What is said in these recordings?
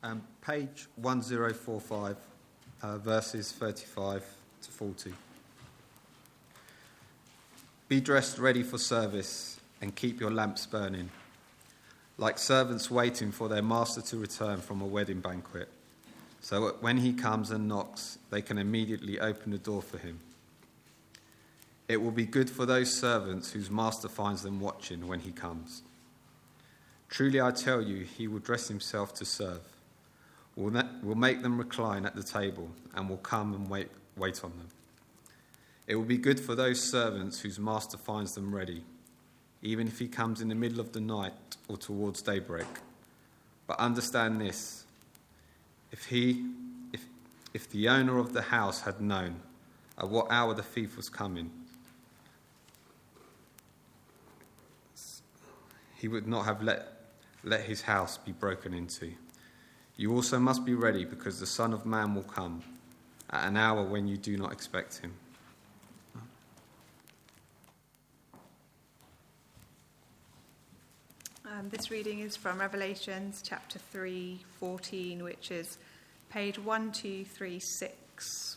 Page 1045, verses 35 to 40. Be dressed ready for service and keep your lamps burning, like servants waiting for their master to return from a wedding banquet, so that when he comes and knocks, they can immediately open the door for him. It will be good for those servants whose master finds them watching when he comes. Truly I tell you, he will dress himself to serve, will make them recline at the table, and will come and wait on them. It will be good for those servants whose master finds them ready, even if he comes in the middle of the night or towards daybreak. But understand this, if the owner of the house had known at what hour the thief was coming, he would not have let his house be broken into. You also must be ready, because the Son of Man will come at an hour when you do not expect him. This reading is from Revelations chapter 3:14, which is page 1236.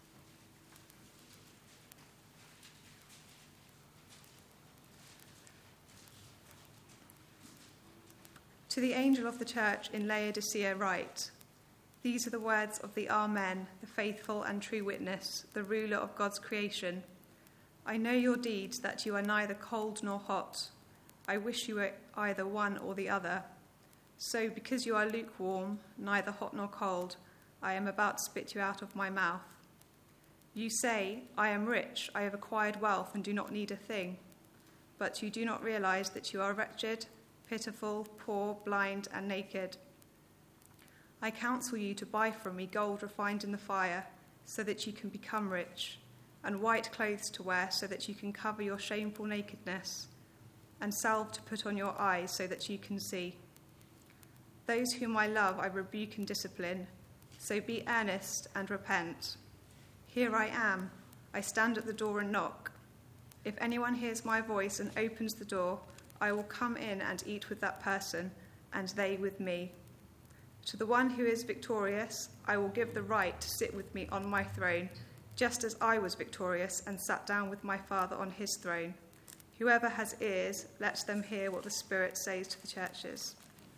To the angel of the church in Laodicea write, these are the words of the Amen, the faithful and true witness, the ruler of God's creation. I know your deeds, that you are neither cold nor hot. I wish you were either one or the other. So because you are lukewarm, neither hot nor cold, I am about to spit you out of my mouth. You say, I am rich, I have acquired wealth and do not need a thing. But you do not realize that you are wretched, pitiful, poor, blind, and naked. I counsel you to buy from me gold refined in the fire, so that you can become rich, and white clothes to wear, so that you can cover your shameful nakedness, and salve to put on your eyes, so that you can see. Those whom I love I rebuke and discipline, so be earnest and repent. Here I am, I stand at the door and knock. If anyone hears my voice and opens the door, I will come in and eat with that person, and they with me. To the one who is victorious, I will give the right to sit with me on my throne, just as I was victorious and sat down with my Father on his throne. Whoever has ears, let them hear what the Spirit says to the churches.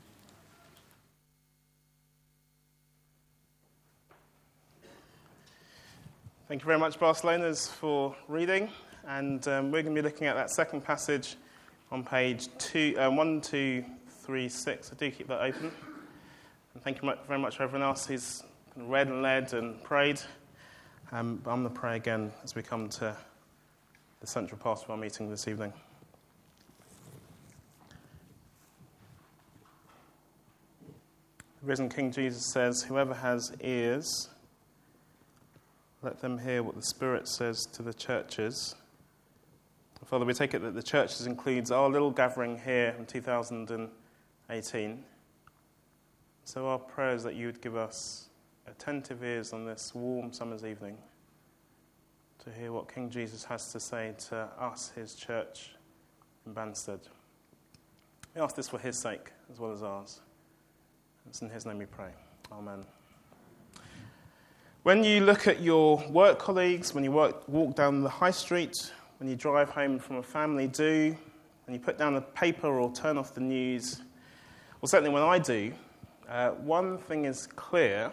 Thank you very much, Barcelonas, for reading. And we're going to be looking at that second passage on page 1236. I do keep that open. And thank you very much for everyone else who's read and led and prayed. But I'm going to pray again as we come to the central part of our meeting this evening. The risen King Jesus says, whoever has ears, let them hear what the Spirit says to the churches. Father, we take it that the churches includes our little gathering here in 2018. So our prayer is that you would give us attentive ears on this warm summer's evening to hear what King Jesus has to say to us, his church in Banstead. We ask this for his sake as well as ours. It's in his name we pray. Amen. When you look at your work colleagues, when you walk down the high street, when you drive home from a family do, when you put down the paper or turn off the news, or certainly when I do, one thing is clear.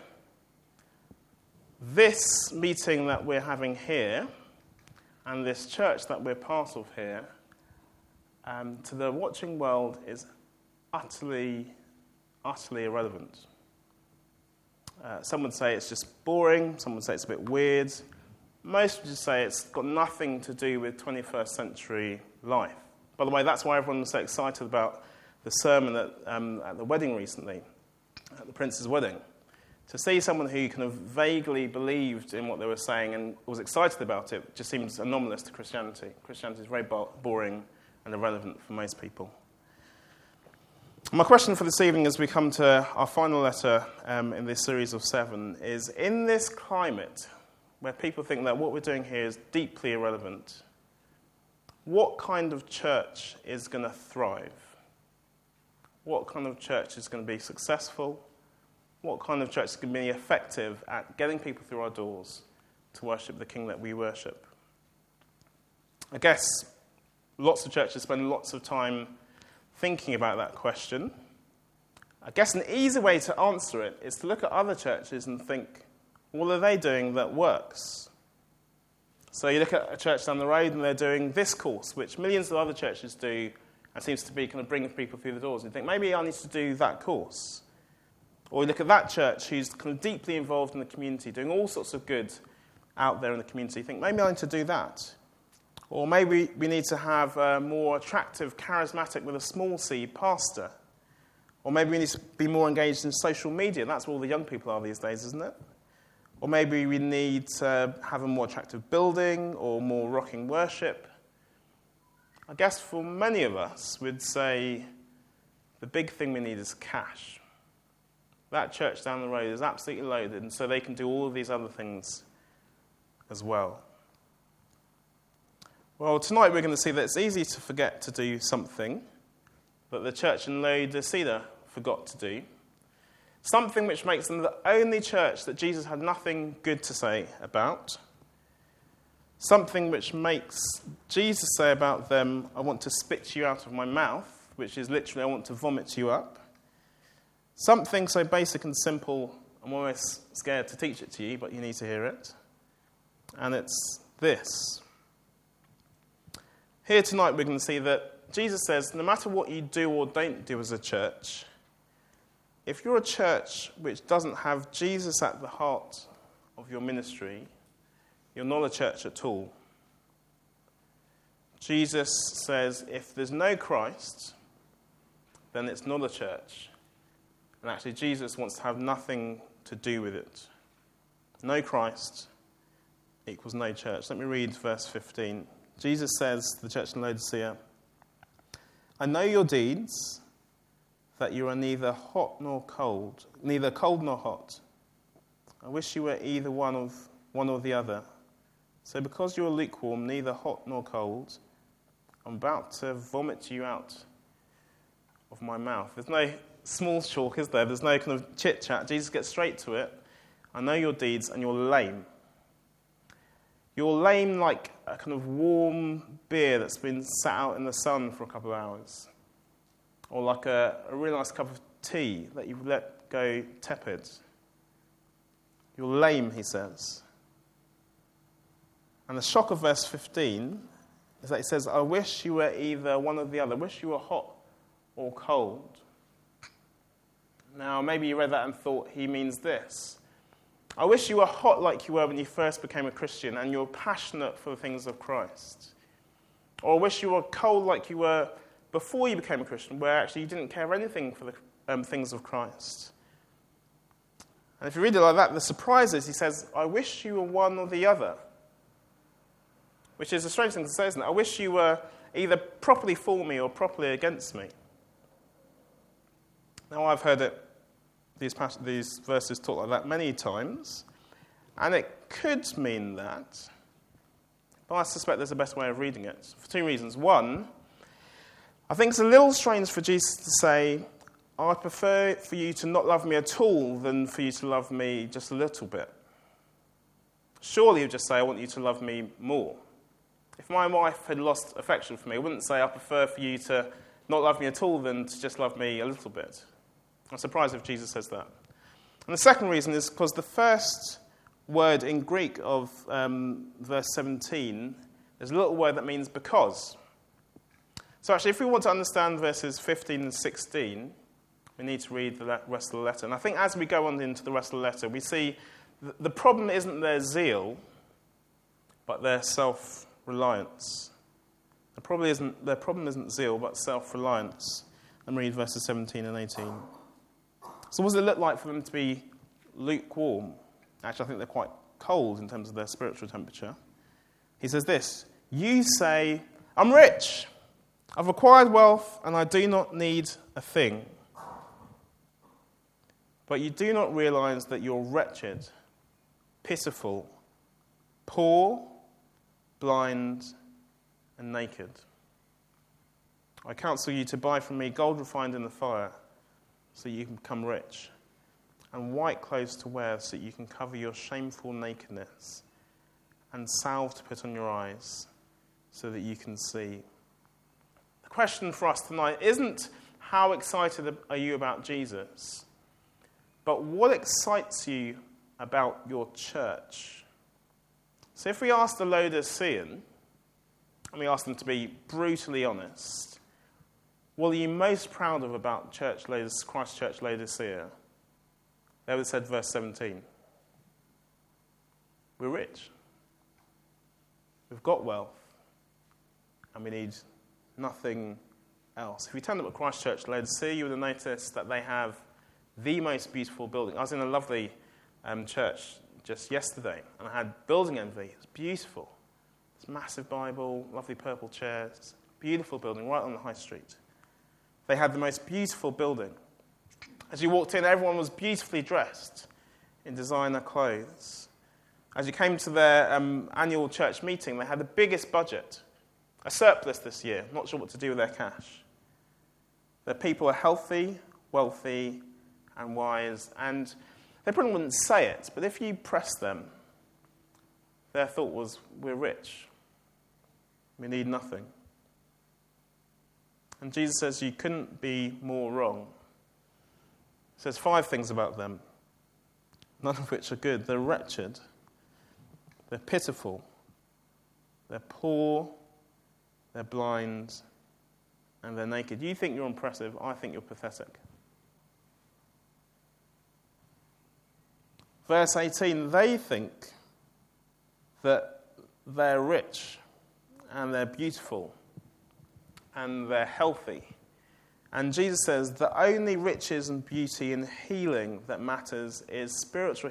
This meeting that we're having here and this church that we're part of here, to the watching world is utterly irrelevant. Some would say it's just boring. Some would say it's a bit weird. Most would just say it's got nothing to do with 21st century life. By the way, that's why everyone was so excited about the sermon at the wedding recently, at the Prince's wedding. To see someone who kind of vaguely believed in what they were saying and was excited about it just seems anomalous to Christianity. Christianity is very boring and irrelevant for most people. My question for this evening as we come to our final letter in this series of 7 is, in this climate where people think that what we're doing here is deeply irrelevant, what kind of church is going to thrive? What kind of church is going to be successful? what kind of church is going to be effective at getting people through our doors to worship the King that we worship? I guess lots of churches spend lots of time thinking about that question. I guess an easy way to answer it is to look at other churches and think, what are they doing that works? So you look at a church down the road and they're doing this course, which millions of other churches do, and seems to be kind of bringing people through the doors. And you think, maybe I need to do that course. Or you look at that church who's kind of deeply involved in the community, doing all sorts of good out there in the community. You think, maybe I need to do that. Or maybe we need to have a more attractive, charismatic, with a small c, pastor. Or maybe we need to be more engaged in social media. That's where all the young people are these days, isn't it? Or maybe we need to have a more attractive building or more rocking worship. I guess for many of us, we'd say the big thing we need is cash. That church down the road is absolutely loaded, and so they can do all of these other things as well. Well, tonight we're going to see that it's easy to forget to do something that the church in Laodicea forgot to do. Something which makes them the only church that Jesus had nothing good to say about. Something which makes Jesus say about them, I want to spit you out of my mouth, which is literally, I want to vomit you up. Something so basic and simple, I'm almost scared to teach it to you, but you need to hear it. And it's this. Here tonight we're going to see that Jesus says, no matter what you do or don't do as a church, if you're a church which doesn't have Jesus at the heart of your ministry, you're not a church at all. Jesus says if there's no Christ, then it's not a church. And actually Jesus wants to have nothing to do with it. No Christ equals no church. Let me read verse 15. Jesus says to the church in Laodicea, I know your deeds, that you are neither hot nor cold, neither cold nor hot. I wish you were either one or the other. So because you are lukewarm, neither hot nor cold, I'm about to vomit you out of my mouth. There's no small talk, is there? There's no kind of chit-chat. Jesus gets straight to it. I know your deeds, and you're lame. You're lame like a kind of warm beer that's been sat out in the sun for a couple of hours. Or like a really nice cup of tea that you've let go tepid. You're lame, he says. And the shock of verse 15 is that he says, I wish you were either one or the other. I wish you were hot or cold. Now, maybe you read that and thought he means this. I wish you were hot like you were when you first became a Christian and you're passionate for the things of Christ. Or I wish you were cold like you were before you became a Christian, where actually you didn't care anything for the things of Christ. And if you read it like that, the surprise is he says, I wish you were one or the other. Which is a strange thing to say, isn't it? I wish you were either properly for me or properly against me. Now, I've heard these verses taught like that many times, and it could mean that, but I suspect there's a better way of reading it for two reasons. One, I think it's a little strange for Jesus to say, I'd prefer for you to not love me at all than for you to love me just a little bit. Surely he would just say, I want you to love me more. If my wife had lost affection for me, I wouldn't say I prefer for you to not love me at all than to just love me a little bit. I'm surprised if Jesus says that. And the second reason is because the first word in Greek of verse 17, there's a little word that means because. So actually, if we want to understand verses 15 and 16, we need to read the rest of the letter. And I think as we go on into the rest of the letter, we see the problem isn't their zeal, but their self-reliance. Their problem isn't zeal, but self-reliance. And read verses 17 and 18. So what does it look like for them to be lukewarm? Actually, I think they're quite cold in terms of their spiritual temperature. He says this, you say, I'm rich, I've acquired wealth, and I do not need a thing. But you do not realize that you're wretched, pitiful, poor, blind, and naked. I counsel you to buy from me gold refined in the fire, so you can become rich, and white clothes to wear so that you can cover your shameful nakedness, and salve to put on your eyes so that you can see. The question for us tonight isn't how excited are you about Jesus, but what excites you about your church? So if we ask the Laodicean, and we ask them to be brutally honest, what are you most proud of about Christ Church Laodicea? They would have said verse 17. We're rich. We've got wealth. And we need nothing else. If you turned up at Christ Church Laodicea, you would have noticed that they have the most beautiful building. I was in a lovely church just yesterday, and I had building envy. It was beautiful. It's a massive Bible, lovely purple chairs, beautiful building right on the high street. They had the most beautiful building. As you walked in, everyone was beautifully dressed in designer clothes. As you came to their annual church meeting, they had the biggest budget, a surplus this year, not sure what to do with their cash. Their people are healthy, wealthy, and wise, and they probably wouldn't say it, but if you press them, their thought was, we're rich. We need nothing. And Jesus says you couldn't be more wrong. He says 5 things about them, none of which are good. They're wretched. They're pitiful. They're poor. They're blind. And they're naked. You think you're impressive. I think you're pathetic. Verse 18, they think that they're rich and they're beautiful and they're healthy. And Jesus says the only riches and beauty and healing that matters is spiritual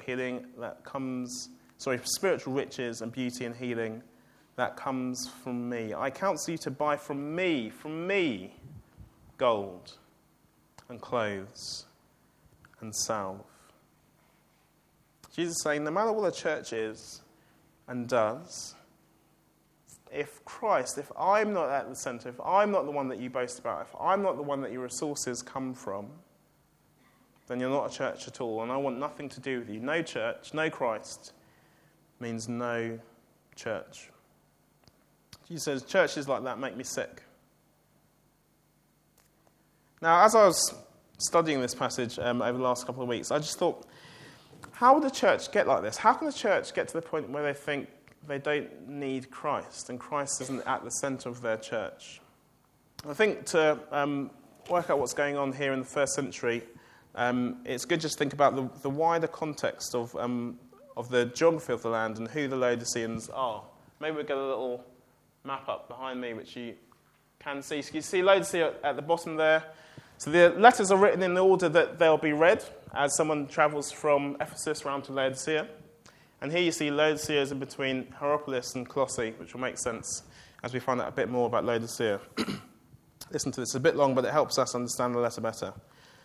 riches and beauty and healing that comes from me. I counsel you to buy from me, gold and clothes and salve. Jesus is saying, no matter what a church is and does, if I'm not at the centre, if I'm not the one that you boast about, if I'm not the one that your resources come from, then you're not a church at all, and I want nothing to do with you. No church, no Christ, means no church. Jesus says, churches like that make me sick. Now, as I was studying this passage over the last couple of weeks, I just thought, how would the church get like this? How can the church get to the point where they think they don't need Christ and Christ isn't at the centre of their church? I think to work out what's going on here in the first century, it's good just to think about the wider context of the geography of the land and who the Laodiceans are. Maybe we'll get a little map up behind me which you can see. So you see Laodicea at the bottom there. So the letters are written in the order that they'll be read as someone travels from Ephesus round to Laodicea. And here you see Laodicea is in between Hierapolis and Colossae, which will make sense as we find out a bit more about Laodicea. Listen to this, it's a bit long, but it helps us understand the letter better.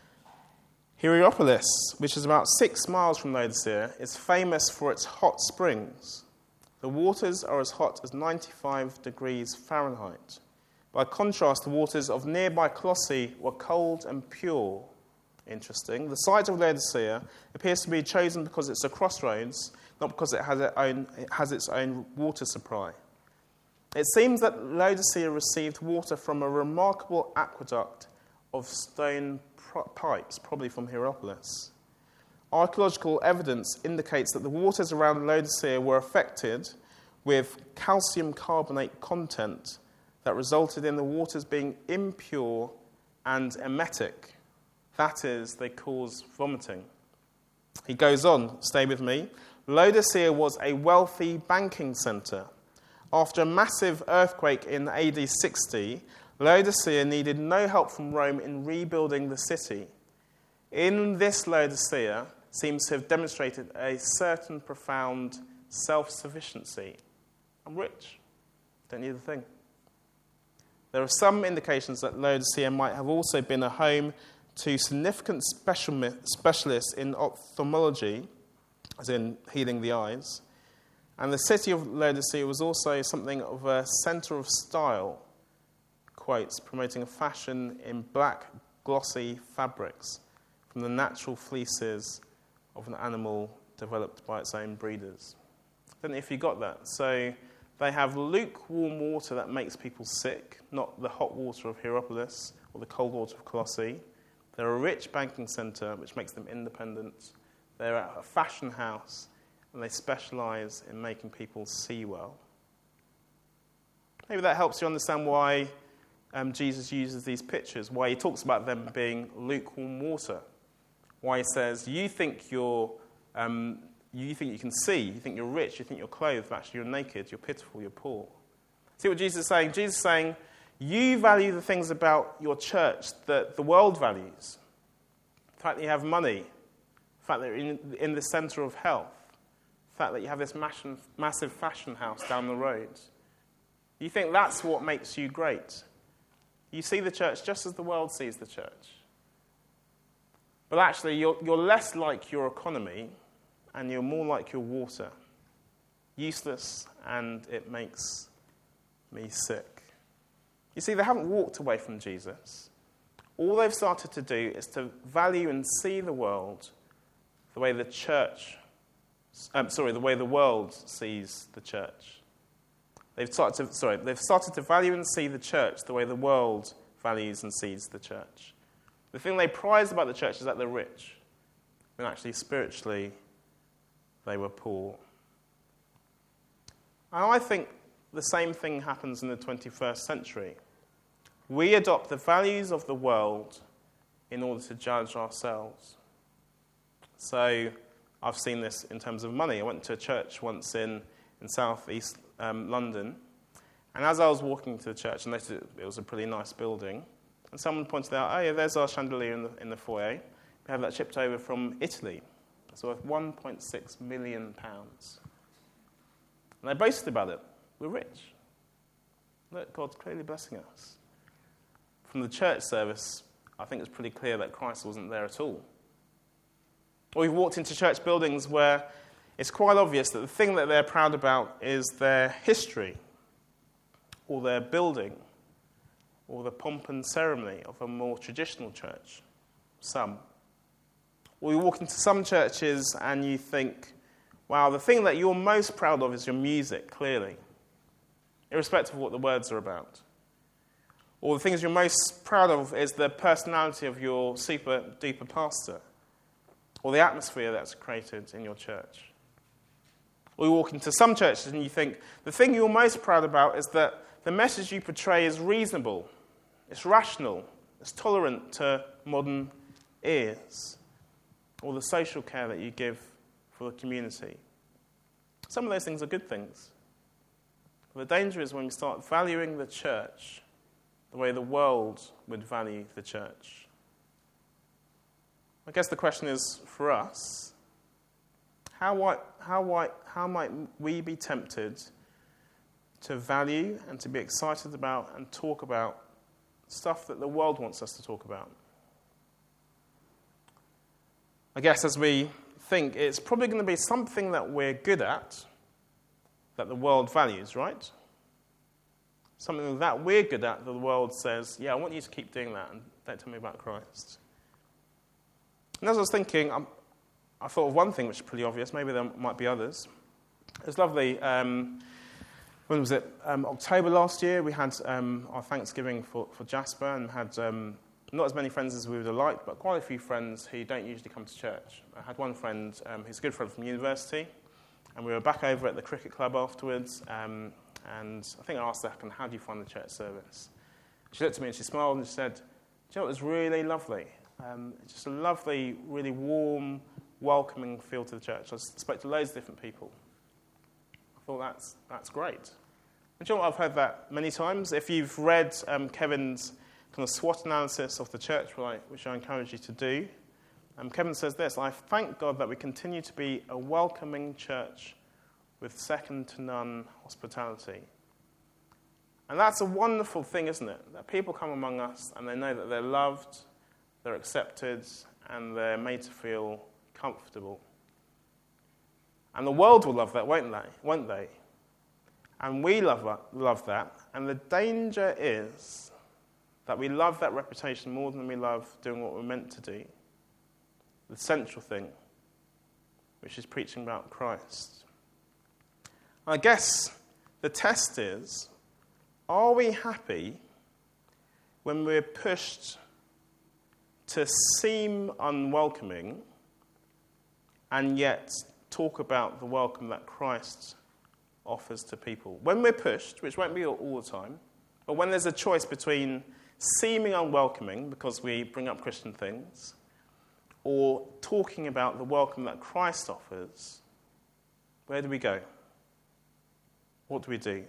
Hierapolis, which is about 6 miles from Laodicea, is famous for its hot springs. The waters are as hot as 95 degrees Fahrenheit. By contrast, the waters of nearby Colossae were cold and pure. Interesting. The site of Laodicea appears to be chosen because it's a crossroads, not because it has its own water supply. It seems that Laodicea received water from a remarkable aqueduct of stone pipes, probably from Hierapolis. Archaeological evidence indicates that the waters around Laodicea were affected with calcium carbonate content that resulted in the waters being impure and emetic. That is, they cause vomiting. He goes on, stay with me. Laodicea was a wealthy banking centre. After a massive earthquake in AD 60, Laodicea needed no help from Rome in rebuilding the city. In this, Laodicea seems to have demonstrated a certain profound self-sufficiency. I'm rich. Don't need a thing. There are some indications that Laodicea might have also been a home to significant specialists in ophthalmology, as in healing the eyes. And the city of Laodicea was also something of a centre of style, quotes, promoting a fashion in black, glossy fabrics from the natural fleeces of an animal developed by its own breeders. I don't know if you got that. So they have lukewarm water that makes people sick, not the hot water of Hierapolis or the cold water of Colossae. They're a rich banking centre, which makes them independent. They're at a fashion house, and they specialise in making people see well. Maybe that helps you understand why Jesus uses these pictures, why he talks about them being lukewarm water, why he says, you think you can see, you think you're rich, you think you're clothed, but actually you're naked, you're pitiful, you're poor. See what Jesus is saying? Jesus is saying, you value the things about your church that the world values. The fact that you have money, the fact that you're in the centre of health, the fact that you have this massive fashion house down the road. You think that's what makes you great. You see the church just as the world sees the church. But actually, you're less like your economy, and you're more like your water. Useless, and it makes me sick. You see, they haven't walked away from Jesus. All they've started to do is to value and see the world the way the world sees the church. They've started to value and see the church the way the world values and sees the church. The thing they prize about the church is that they're rich, when actually spiritually they were poor. And I think the same thing happens in the 21st century. We adopt the values of the world in order to judge ourselves. So I've seen this in terms of money. I went to a church once in south-east London, and as I was walking to the church, I noticed it was a pretty nice building, and someone pointed out, oh yeah, there's our chandelier in the foyer. We have that shipped over from Italy. It's worth £1.6 million. And they boasted about it. We're rich. Look, God's clearly blessing us. From the church service, I think it's pretty clear that Christ wasn't there at all. Or we've walked into church buildings where it's quite obvious that the thing that they're proud about is their history, or their building, or the pomp and ceremony of a more traditional church. Some. Or you walk into some churches and you think, wow, the thing that you're most proud of is your music, clearly, irrespective of what the words are about. Or the things you're most proud of is the personality of your super duper pastor, or the atmosphere that's created in your church. Or you walk into some churches and you think, the thing you're most proud about is that the message you portray is reasonable, it's rational, it's tolerant to modern ears, or the social care that you give for the community. Some of those things are good things. But the danger is when we start valuing the church the way the world would value the church. I guess the question is, for us, how might we be tempted to value and to be excited about and talk about stuff that the world wants us to talk about? I guess as we think, it's probably going to be something that we're good at that the world values, right? Something that we're good at that the world says, yeah, I want you to keep doing that and don't tell me about Christ. And as I was thinking, I thought of one thing which is pretty obvious. Maybe there might be others. It was lovely. When was it? October last year, we had our Thanksgiving for Jasper, and had not as many friends as we would have liked, but quite a few friends who don't usually come to church. I had one friend who's a good friend from university, and we were back over at the cricket club afterwards, and I think I asked her, how do you find the church service? She looked at me and she smiled and she said, do you know what was really lovely? Just a lovely, really warm, welcoming feel to the church. I spoke to loads of different people. I thought that's great. And do you know what? I've heard that many times. If you've read Kevin's kind of SWOT analysis of the church, which I encourage you to do, Kevin says this: I thank God that we continue to be a welcoming church with second-to-none hospitality. And that's a wonderful thing, isn't it? That people come among us and they know that they're loved, they're accepted, and they're made to feel comfortable. And the world will love that, won't they? And we love that. And the danger is that we love that reputation more than we love doing what we're meant to do. The central thing. which is preaching about Christ. I guess the test is, are we happy when we're pushed to seem unwelcoming and yet talk about the welcome that Christ offers to people? When we're pushed, which won't be all the time, but when there's a choice between seeming unwelcoming because we bring up Christian things, or talking about the welcome that Christ offers, where do we go? What do we do?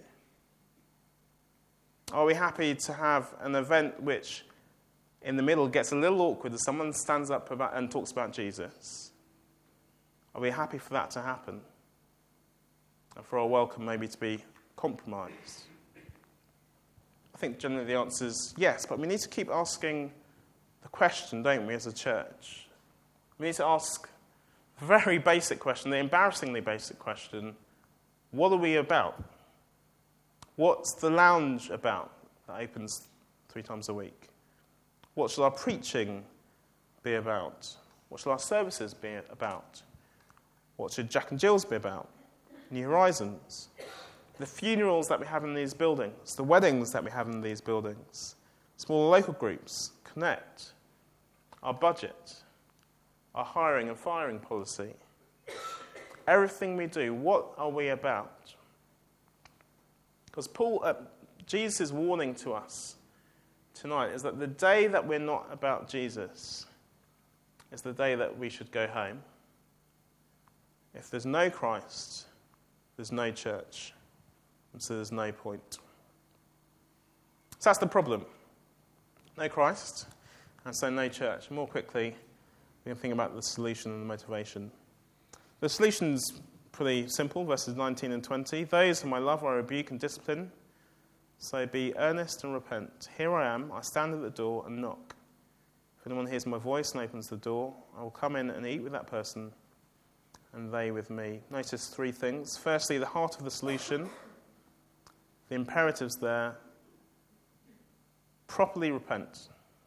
Are we happy to have an event which, in the middle, gets a little awkward as someone stands up and talks about Jesus? Are we happy for that to happen? And for our welcome maybe to be compromised? I think generally the answer is yes, but we need to keep asking the question, don't we, as a church? We need to ask the very basic question, the embarrassingly basic question, what are we about? What's the lounge about that opens 3 times a week? What shall our preaching be about? What shall our services be about? What should Jack and Jill's be about? New Horizons? The funerals that we have in these buildings, the weddings that we have in these buildings, smaller local groups, Connect, our budget, our hiring and firing policy. Everything we do, what are we about? Because Jesus' warning to us tonight is that the day that we're not about Jesus is the day that we should go home. If there's no Christ, there's no church, and so there's no point. So that's the problem. No Christ, and so no church. More quickly, we can think about the solution and the motivation. The solution's pretty simple, verses 19 and 20. Those whom I love I rebuke and discipline, so be earnest and repent. Here I am, I stand at the door and knock. If anyone hears my voice and opens the door, I will come in and eat with that person, and they with me. Notice 3 things. Firstly, the heart of the solution. The imperatives there. Properly repent.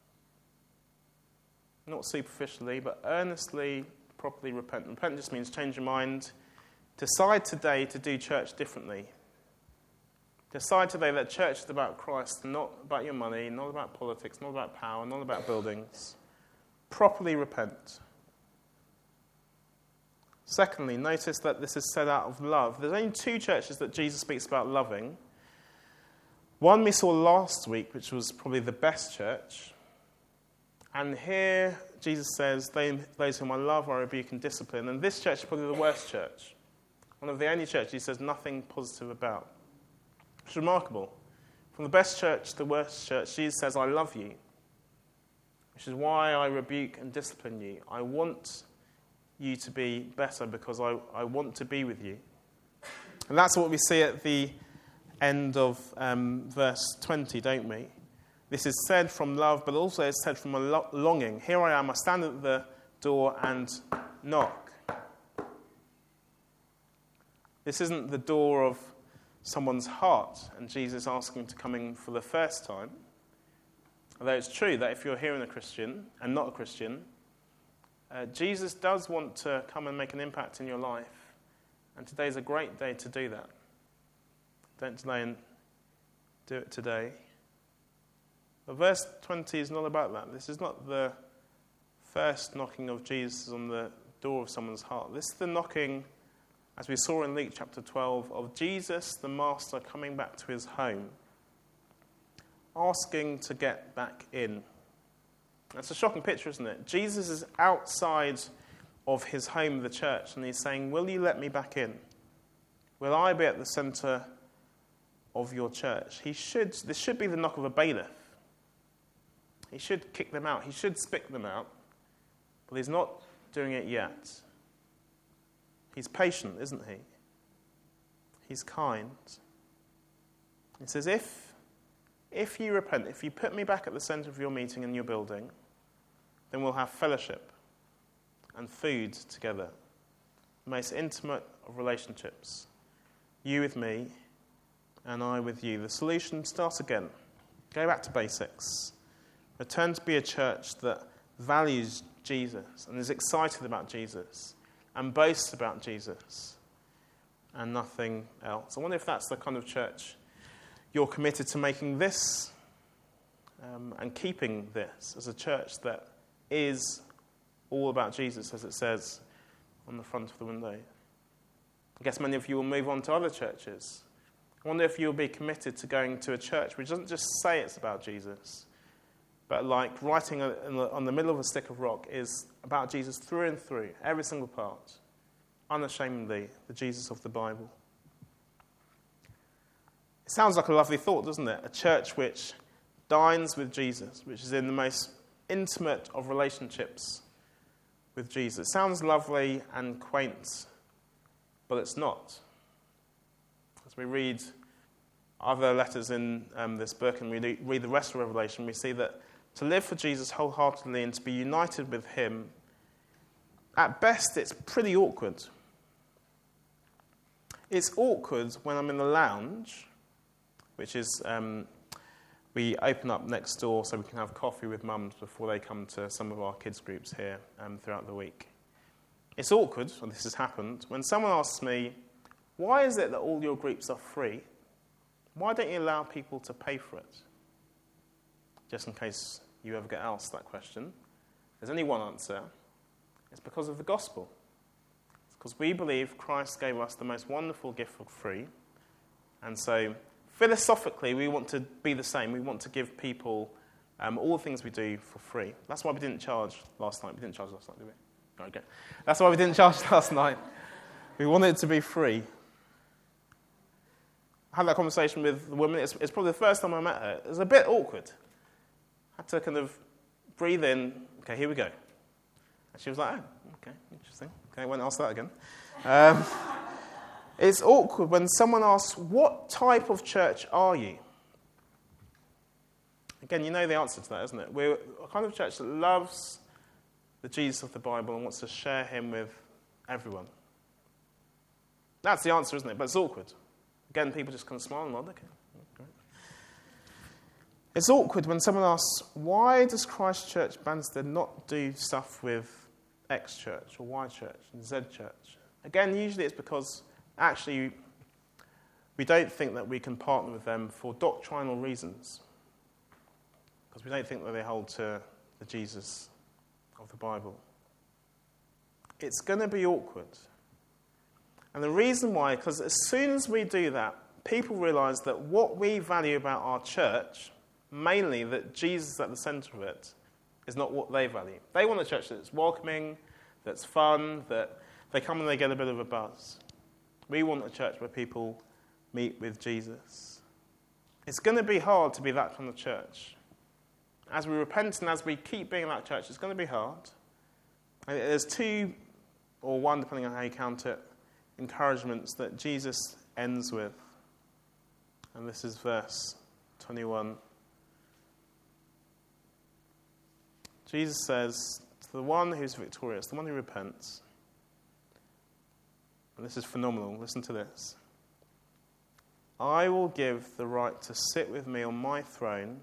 Not superficially, but earnestly, properly repent. Repent just means change your mind. Decide today to do church differently. Decide today that church is about Christ, not about your money, not about politics, not about power, not about buildings. Properly repent. Secondly, notice that this is said out of love. There's only 2 churches that Jesus speaks about loving. One we saw last week, which was probably the best church. And here Jesus says, those whom I love I rebuke and discipline. And this church is probably the worst church. One of the only churches he says nothing positive about. It's remarkable. From the best church to the worst church, Jesus says, I love you. Which is why I rebuke and discipline you. I want you to be better because I want to be with you. And that's what we see at the end of verse 20, don't we? This is said from love, but also it's said from a longing. Here I am, I stand at the door and knock. This isn't the door of someone's heart, and Jesus asking to come in for the first time. Although it's true that if you're here and a Christian and not a Christian, Jesus does want to come and make an impact in your life. And today's a great day to do that. Don't delay and do it today. But verse 20 is not about that. This is not the first knocking of Jesus on the door of someone's heart. This is the knocking, as we saw in Luke chapter 12, of Jesus, the Master, coming back to his home, asking to get back in. That's a shocking picture, isn't it? Jesus is outside of his home, the church, and he's saying, will you let me back in? Will I be at the centre of your church? This should be the knock of a bailiff. He should kick them out. He should spit them out. But he's not doing it yet. He's patient, isn't he? He's kind. He says, if you repent, if you put me back at the centre of your meeting in your building, then we'll have fellowship and food together. The most intimate of relationships. You with me and I with you. The solution, start again. Go back to basics. Return to be a church that values Jesus and is excited about Jesus. and boast about Jesus and nothing else. I wonder if that's the kind of church you're committed to making this and keeping this as a church that is all about Jesus, as it says on the front of the window. I guess many of you will move on to other churches. I wonder if you'll be committed to going to a church which doesn't just say it's about Jesus, but like writing on the middle of a stick of rock is about Jesus through and through, every single part, unashamedly, the Jesus of the Bible. It sounds like a lovely thought, doesn't it? A church which dines with Jesus, which is in the most intimate of relationships with Jesus. It sounds lovely and quaint, but it's not. As we read other letters in this book and we read the rest of Revelation, we see that to live for Jesus wholeheartedly and to be united with him, at best it's pretty awkward. It's awkward when I'm in the lounge, which is we open up next door so we can have coffee with mums before they come to some of our kids' groups here throughout the week. It's awkward, and this has happened, when someone asks me, why is it that all your groups are free? Why don't you allow people to pay for it? Just in case you ever get asked that question, there's only one answer. It's because of the gospel. It's because we believe Christ gave us the most wonderful gift for free. And so, philosophically, we want to be the same. We want to give people all the things we do for free. That's why we didn't charge last night. We didn't charge last night, did we? Okay. That's why we didn't charge last night. We wanted it to be free. I had that conversation with the woman. It's probably the first time I met her. It was a bit awkward. I had to kind of breathe in. Okay, here we go. And she was like, oh, okay, interesting. Okay, I won't ask that again. It's awkward when someone asks, what type of church are you? Again, you know the answer to that, isn't it? We're a kind of church that loves the Jesus of the Bible and wants to share him with everyone. That's the answer, isn't it? But it's awkward. Again, people just kind of smile and nod. Okay, great. It's awkward when someone asks, why does Christ Church Banstead not do stuff with X church or Y church and Z church? Again, usually it's because actually we don't think that we can partner with them for doctrinal reasons. Because we don't think that they hold to the Jesus of the Bible. It's going to be awkward. And the reason why, because as soon as we do that, people realise that what we value about our church, mainly that Jesus is at the centre of it, is not what they value. They want a church that's welcoming, that's fun, that they come and they get a bit of a buzz. We want a church where people meet with Jesus. It's going to be hard to be that kind of church. As we repent and as we keep being that church, it's going to be hard. And there's two, or one, depending on how you count it, encouragements that Jesus ends with. And this is verse 21. Jesus says, to the one who's victorious, the one who repents, and this is phenomenal, listen to this, I will give the right to sit with me on my throne,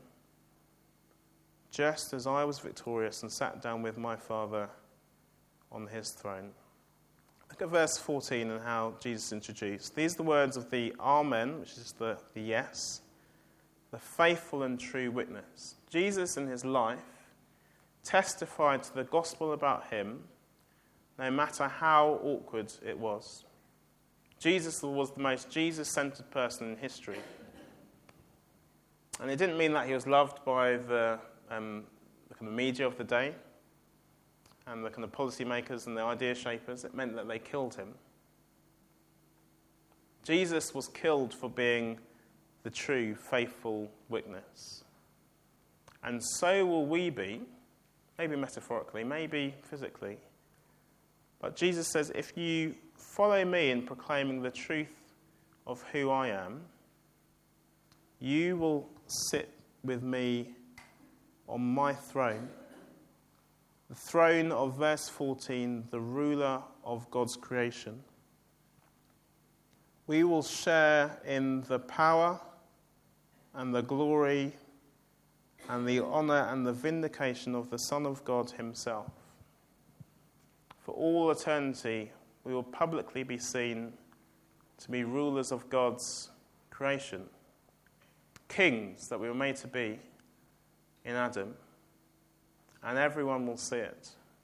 just as I was victorious and sat down with my Father on his throne. Look at verse 14 and how Jesus introduced. These are the words of the Amen, which is the yes, the faithful and true witness. Jesus in his life testified to the gospel about him, no matter how awkward it was. Jesus was the most Jesus-centered person in history. And it didn't mean that he was loved by the kind of media of the day and the kind of policymakers and the idea shapers. It meant that they killed him. Jesus was killed for being the true, faithful witness. And so will we be, maybe metaphorically, maybe physically. But Jesus says, if you follow me in proclaiming the truth of who I am, you will sit with me on my throne, the throne of verse 14, the ruler of God's creation. We will share in the power and the glory and the honour and the vindication of the Son of God himself. For all eternity, we will publicly be seen to be rulers of God's creation, kings that we were made to be in Adam, and everyone will see it.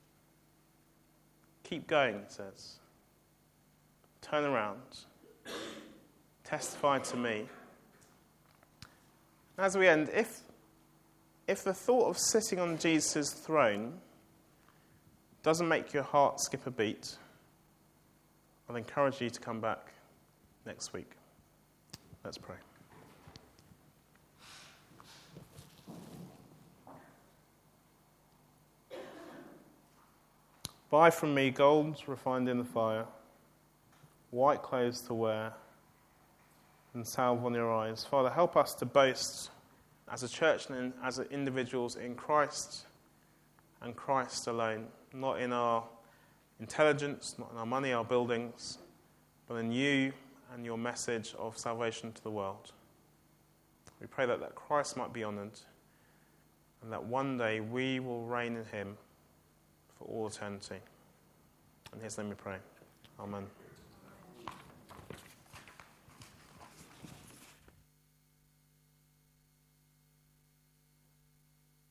Keep going, it says. Turn around. Testify to me. As we end, if the thought of sitting on Jesus' throne doesn't make your heart skip a beat, I'll encourage you to come back next week. Let's pray. Buy from me gold refined in the fire, white clothes to wear, and salve on your eyes. Father, help us to boast as a church and as individuals in Christ and Christ alone, not in our intelligence, not in our money, our buildings, but in you and your message of salvation to the world. We pray that Christ might be honoured and that one day we will reign in him for all eternity. In his name we pray. Amen.